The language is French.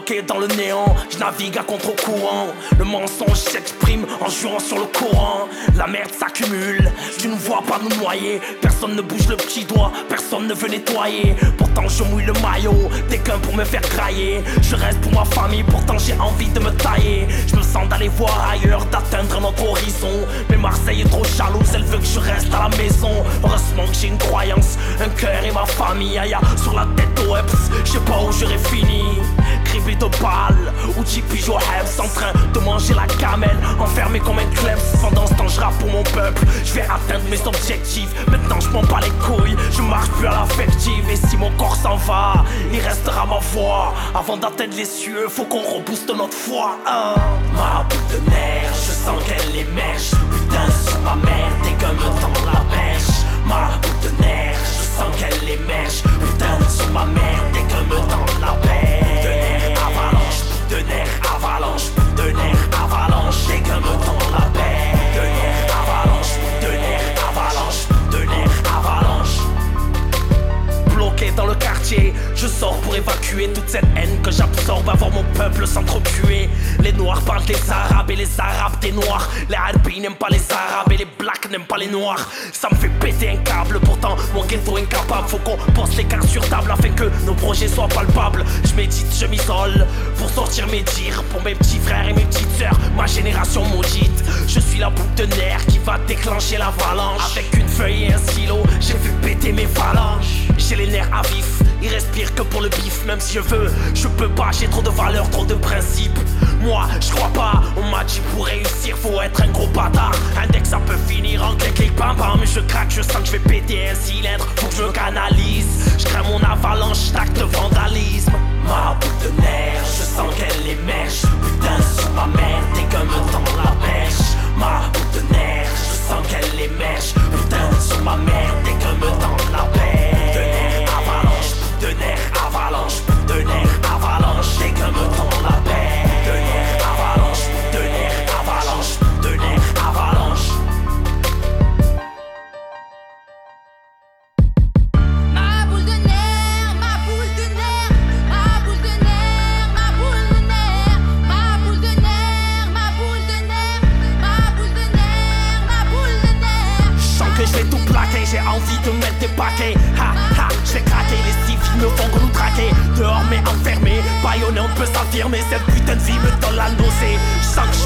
Bloqué dans le néant, je navigue à contre-courant. Le mensonge s'exprime en jurant sur le Coran. La merde s'accumule, tu ne vois pas nous noyer. Personne ne bouge le petit doigt, personne ne veut nettoyer. Pourtant je mouille le maillot, t'es qu'un pour me faire crailler. Je reste pour ma famille, pourtant j'ai envie de me tailler. Je me sens d'aller voir ailleurs, d'atteindre notre horizon. Mais Marseille est trop jalouse, elle veut que je reste à la maison. Heureusement que j'ai une croyance, un cœur et ma famille. Aïe, sur la tête au Hebs, je sais pas où j'aurais fini. Criblé de balles, ou Tipeee au Hebs, en train de manger la camelle, enfermé comme un klebs. Pendant ce temps je rappe pour mon peuple, je vais atteindre mes objectifs. Maintenant je m'en bats les couilles, je marche plus à l'affective. Et si mon corps s'en va, il restera ma voix. Avant d'atteindre les cieux, faut qu'on rebooste notre foi, hein. Ma boule de nerfs, je sens qu'elle émerge. Putain sur ma mère, t'es comme me tend la perche. Ma boule de nerfs, je sens qu'elle émerge. Putain sur ma mère, t'es comme me tend la perche. De nerfs avalanche, de nerfs avalanche, t'es comme me tend la perche. De nerfs avalanche, de nerfs avalanche, de nerfs avalanche. Bloqué dans le quartier, je sors pour évacuer toute cette haine que j'absorbe avant mon peuple s'entretuer. Les noirs parlent des arabes et les arabes des noirs. Les harpis n'aiment pas les arabes et les blacks n'aiment pas les noirs. Ça me fait péter un câble, pourtant mon ghetto incapable. Faut qu'on pose les cartes sur table afin que nos projets soient palpables. Je médite, je m'isole pour sortir mes dires. Pour mes petits frères et mes petites sœurs, ma génération maudite. Je suis la boule de nerfs qui va déclencher l'avalanche. Avec une feuille et un stylo, j'ai vu péter mes phalanges. J'ai les nerfs à vif, ils respirent que pour le bif. Même si je veux, je peux pas, j'ai trop de valeurs, trop de principes. Moi, je crois pas, on m'a dit pour réussir, faut être un gros bâtard. Un deck ça peut finir en clic, bam bam. Mais je craque, je sens que je vais péter un cylindre, faut que je canalise. Je crains mon avalanche d'actes de vandalisme. Ma boule de nerfs, je sens qu'elle émerge. Putain sur ma mère, t'es comme me tend la perche. Ma boule de nerfs, je sens qu'elle émerge. Putain sur ma mère, t'es comme me tend la perche. De nerfs avalanche, de nerfs avalanche, t'es comme me tend la perche. De nerfs avalanche, de nerfs avalanche, de nerfs avalanche. Ma boule de nerfs, ma boule de nerfs, ma boule de nerfs, ma boule de nerfs, ma boule de nerfs, ma boule de nerfs, ma boule de nerfs, ma boule de nerfs. Je sens que je vais tout plaquer, j'ai envie de mettre des paquets. Ha ha, je vais craquer, les civils me font que nous traquer. Dehors mais enfermé, baïonné on peut s'affirmer. Cette putain de vie me donne la nausée. Je sens que